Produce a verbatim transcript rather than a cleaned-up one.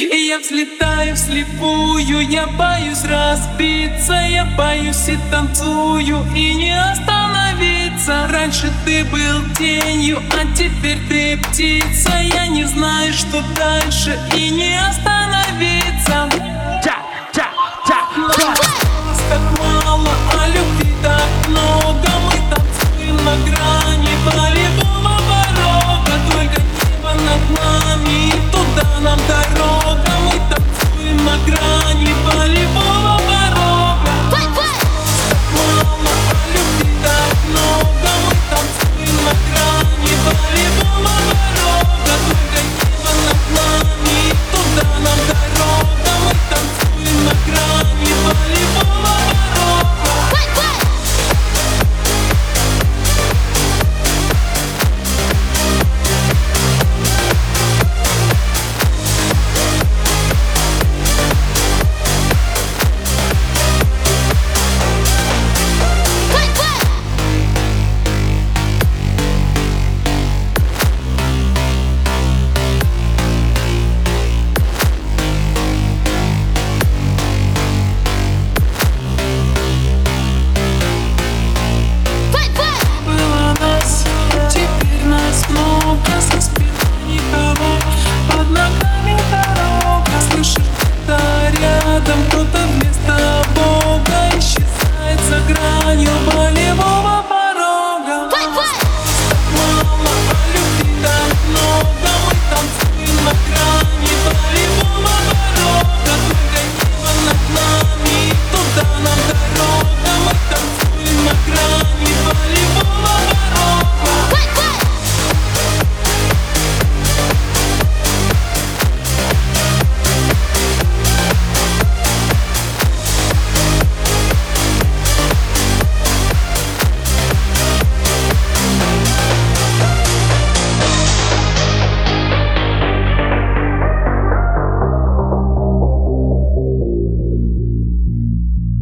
И я взлетаю вслепую, я боюсь разбиться, я боюсь и танцую, и не остановиться. Раньше ты был тенью, а теперь ты птица. Я не знаю, что дальше, и не остановиться.